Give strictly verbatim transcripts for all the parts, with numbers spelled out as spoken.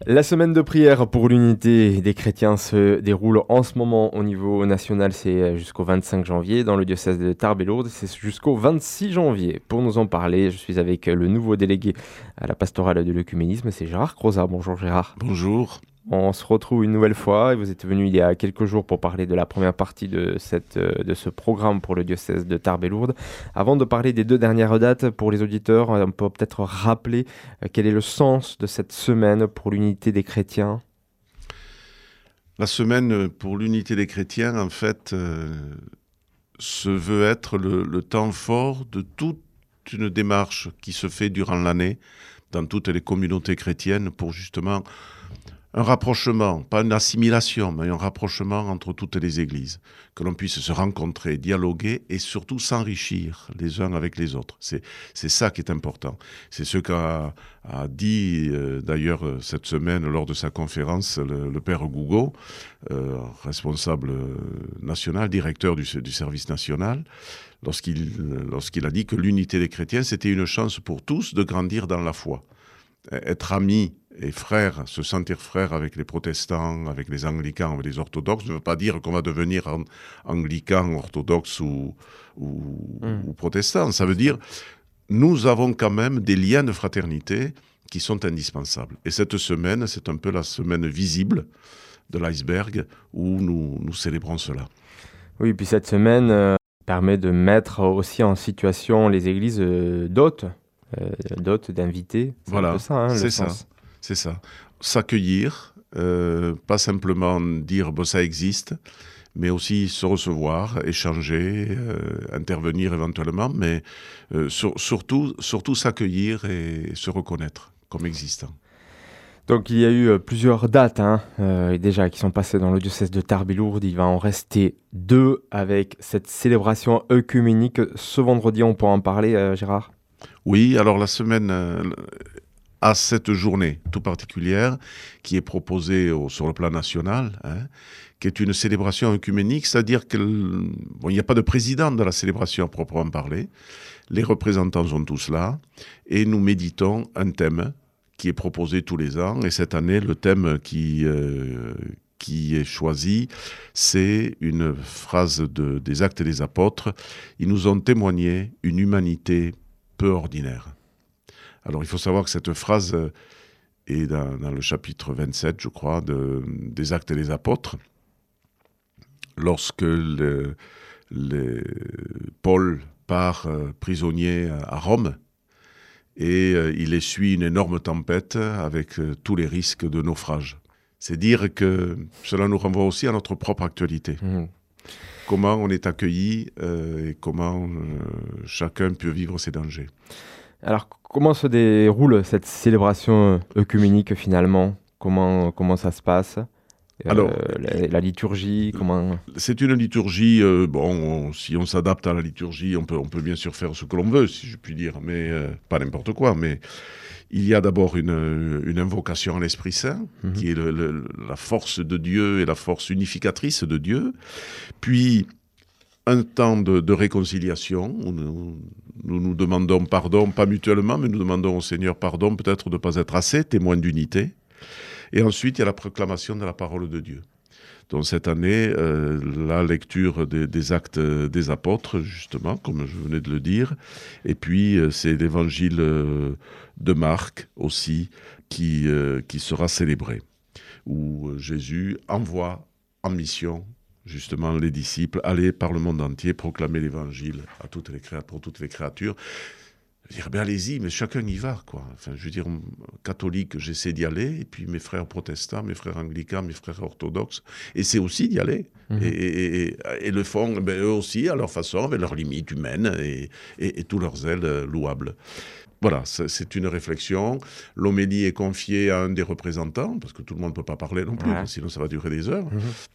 La semaine de prière pour l'unité des chrétiens se déroule en ce moment au niveau national, c'est jusqu'au vingt-cinq janvier. Dans le diocèse de Tarbes et Lourdes, c'est jusqu'au vingt-six janvier. Pour nous en parler, je suis avec le nouveau délégué à la pastorale de l'œcuménisme, c'est Gérard Crozat. Bonjour Gérard. Bonjour. On se retrouve une nouvelle fois et vous êtes venu il y a quelques jours pour parler de la première partie de, cette, de ce programme pour le diocèse de Tarbes et Lourdes. Avant de parler des deux dernières dates, pour les auditeurs, on peut peut-être rappeler quel est le sens de cette semaine pour l'unité des chrétiens. La semaine pour l'unité des chrétiens, en fait, euh, se veut être le, le temps fort de toute une démarche qui se fait durant l'année dans toutes les communautés chrétiennes pour justement un rapprochement, pas une assimilation, mais un rapprochement entre toutes les églises, que l'on puisse se rencontrer, dialoguer et surtout s'enrichir les uns avec les autres. C'est, c'est ça qui est important. C'est ce qu'a a dit euh, d'ailleurs cette semaine lors de sa conférence le, le père Gougaud, euh, responsable national, directeur du, du service national, lorsqu'il, lorsqu'il a dit que l'unité des chrétiens, c'était une chance pour tous de grandir dans la foi. Être amis et frères, se sentir frères avec les protestants, avec les anglicans, avec les orthodoxes, ne veut pas dire qu'on va devenir anglican, orthodoxe ou, ou, mmh. ou protestant. Ça veut dire nous avons quand même des liens de fraternité qui sont indispensables. Et cette semaine, c'est un peu la semaine visible de l'iceberg où nous, nous célébrons cela. Oui, puis cette semaine euh, permet de mettre aussi en situation les églises euh, d'hôtes. Euh, d'hôtes, d'invités, c'est voilà, un peu ça, hein, c'est le ça, sens. c'est ça. S'accueillir, euh, pas simplement dire bon, ça existe, mais aussi se recevoir, échanger, euh, intervenir éventuellement, mais euh, sur, surtout, surtout s'accueillir et se reconnaître comme existant. Donc il y a eu euh, plusieurs dates hein, euh, déjà qui sont passées dans le diocèse de Tarbes et Lourdes. Il va en rester deux avec cette célébration œcuménique. Ce vendredi, on pourra en parler, euh, Gérard ? Oui, alors la semaine euh, a cette journée tout particulière qui est proposée au, sur le plan national, hein, qui est une célébration œcuménique, c'est-à-dire qu'il bon, n'y a pas de président de la célébration à proprement parler. Les représentants sont tous là et nous méditons un thème qui est proposé tous les ans. Et cette année, le thème qui, euh, qui est choisi, c'est une phrase de, des Actes des Apôtres. Ils nous ont témoigné une humanité peu ordinaire. Alors, il faut savoir que cette phrase est dans, dans le chapitre vingt-sept, je crois, de, des Actes des Apôtres. Lorsque le, le, Paul part euh, prisonnier à Rome, et euh, il essuie une énorme tempête avec euh, tous les risques de naufrage. C'est dire que cela nous renvoie aussi à notre propre actualité. Mmh. Comment on est accueilli euh, et comment euh, chacun peut vivre ses dangers. Alors, comment se déroule cette célébration œcuménique finalement ? Comment, comment ça se passe ? Alors, euh, la, la liturgie, comment... C'est une liturgie, euh, bon, on, si on s'adapte à la liturgie, on peut, on peut bien sûr faire ce que l'on veut, si je puis dire, mais euh, pas n'importe quoi, mais il y a d'abord une, une invocation à l'Esprit Saint, mm-hmm. qui est le, le, la force de Dieu et la force unificatrice de Dieu, puis un temps de, de réconciliation, où nous, nous nous demandons pardon, pas mutuellement, mais nous demandons au Seigneur pardon, peut-être de ne pas être assez témoins d'unité. Et ensuite, il y a la proclamation de la parole de Dieu. Donc cette année, euh, la lecture des, des actes des apôtres, justement, comme je venais de le dire. Et puis, euh, c'est l'évangile euh, de Marc aussi qui, euh, qui sera célébré, où Jésus envoie en mission justement les disciples aller par le monde entier proclamer l'évangile à toutes les créatures, pour toutes les créatures. Je veux dire, ben allez-y, mais chacun y va, quoi. Enfin, je veux dire, catholique, j'essaie d'y aller, et puis mes frères protestants, mes frères anglicans, mes frères orthodoxes, et c'est aussi d'y aller. Mmh. Et, et, et, et le font, ben, eux aussi, à leur façon, avec leurs limites humaines, et, et, et tous leurs ailes louables. Voilà, c'est une réflexion. L'homélie est confiée à un des représentants, parce que tout le monde ne peut pas parler non plus, ouais. Sinon ça va durer des heures. Mmh.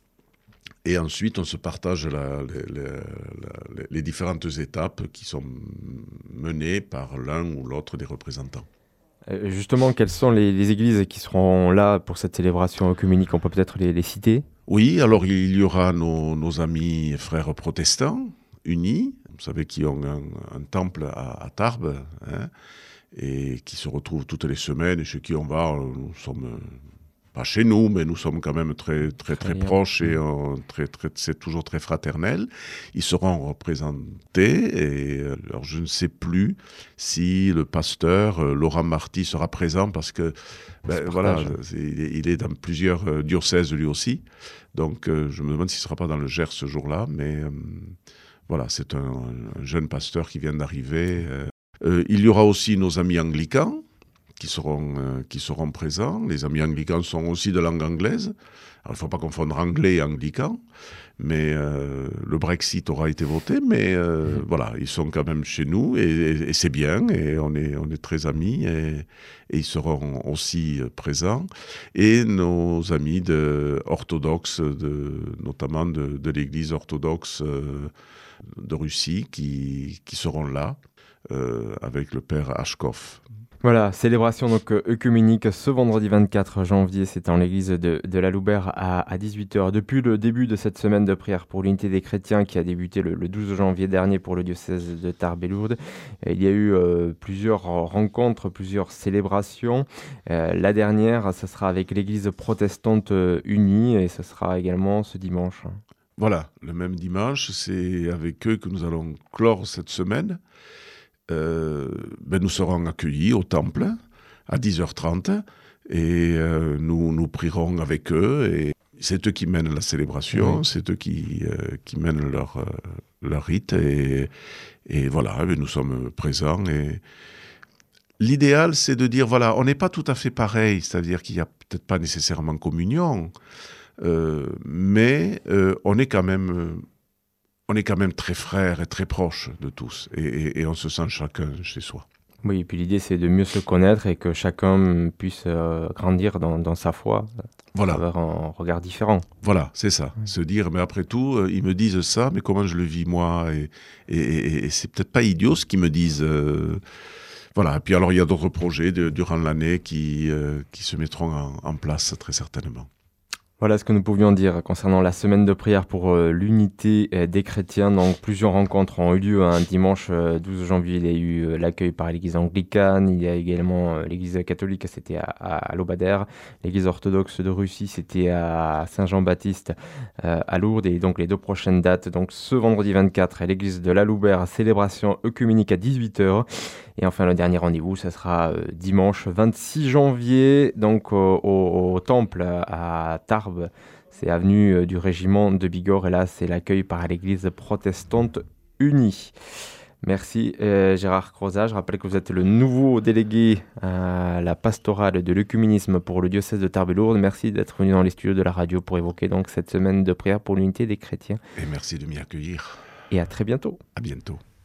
Et ensuite, on se partage la, les, les, les différentes étapes qui sont menées par l'un ou l'autre des représentants. Euh, justement, quelles sont les, les églises qui seront là pour cette célébration œcuménique ? On peut peut-être les, les citer ? Oui, alors il y aura nos, nos amis et frères protestants unis, vous savez, qui ont un, un temple à, à Tarbes, hein, et qui se retrouvent toutes les semaines, et chez qui on va, nous sommes pas chez nous, mais nous sommes quand même très, très, très, très proches et euh, très, très, c'est toujours très fraternel. Ils seront représentés et euh, alors je ne sais plus si le pasteur euh, Laurent Marty sera présent parce que ben, voilà, c'est, il est dans plusieurs euh, diocèses lui aussi. Donc euh, je me demande s'il ne sera pas dans le Gers ce jour-là, mais euh, voilà, c'est un, un jeune pasteur qui vient d'arriver. Euh, euh, il y aura aussi nos amis anglicans qui seront, euh, qui seront présents. Les amis anglicans sont aussi de langue anglaise. Alors, il ne faut pas confondre anglais et anglican, mais euh, le Brexit aura été voté, mais euh, mmh. voilà, ils sont quand même chez nous, et, et, et c'est bien, et on est, on est très amis, et, et ils seront aussi présents. Et nos amis de, orthodoxes, de, notamment de, de l'Église orthodoxe euh, de Russie, qui, qui seront là, euh, avec le père Ashkov. Voilà, célébration donc œcuménique ce vendredi vingt-quatre janvier, c'est en l'église de, de la Louberre à, à dix-huit heures. Depuis le début de cette semaine de prière pour l'unité des chrétiens qui a débuté le, le douze janvier dernier pour le diocèse de Tarbes et Lourdes, il y a eu euh, plusieurs rencontres, plusieurs célébrations. Euh, la dernière, ce sera avec l'église protestante unie et ce sera également ce dimanche. Voilà, le même dimanche, c'est avec eux que nous allons clore cette semaine. Euh, ben nous serons accueillis au temple à dix heures trente et euh, nous, nous prierons avec eux. Et c'est eux qui mènent la célébration, oui. C'est eux qui, euh, qui mènent leur, euh, leur rite. Et, et voilà, ben nous sommes présents. Et l'idéal, c'est de dire, voilà, on n'est pas tout à fait pareil, c'est-à-dire qu'il n'y a peut-être pas nécessairement communion, euh, mais euh, on est quand même... Euh, on est quand même très frères et très proches de tous, et, et, et on se sent chacun chez soi. Oui, et puis l'idée, c'est de mieux se connaître et que chacun puisse euh, grandir dans, dans sa foi, voilà. À travers un regard différent. Voilà, c'est ça. Oui. Se dire, mais après tout, euh, ils me disent ça, mais comment je le vis moi, et, et, et, et c'est peut-être pas idiot ce qu'ils me disent. Euh, voilà, et puis alors il y a d'autres projets de, durant l'année qui, euh, qui se mettront en, en place très certainement. Voilà ce que nous pouvions dire concernant la semaine de prière pour euh, l'unité euh, des chrétiens. Donc, plusieurs rencontres ont eu lieu. Un dimanche euh, douze janvier, il y a eu euh, l'accueil par l'église anglicane. Il y a également euh, l'église catholique, c'était à, à, à Lobadère. L'église orthodoxe de Russie, c'était à Saint-Jean-Baptiste, euh, à Lourdes. Et donc, les deux prochaines dates, donc ce vendredi vingt-quatre, à l'église de la Louberre, célébration œcuménique à dix-huit heures. Et enfin, le dernier rendez-vous, ça sera euh, dimanche vingt-six janvier, donc euh, au, au temple à Tarbes. C'est avenue euh, du régiment de Bigorre. Et là, c'est l'accueil par l'église protestante unie. Merci euh, Gérard Crozat. Je rappelle que vous êtes le nouveau délégué à la pastorale de l'œcuménisme pour le diocèse de Tarbes et Lourdes. Merci d'être venu dans les studios de la radio pour évoquer donc cette semaine de prière pour l'unité des chrétiens. Et merci de m'y accueillir. Et à très bientôt. À bientôt.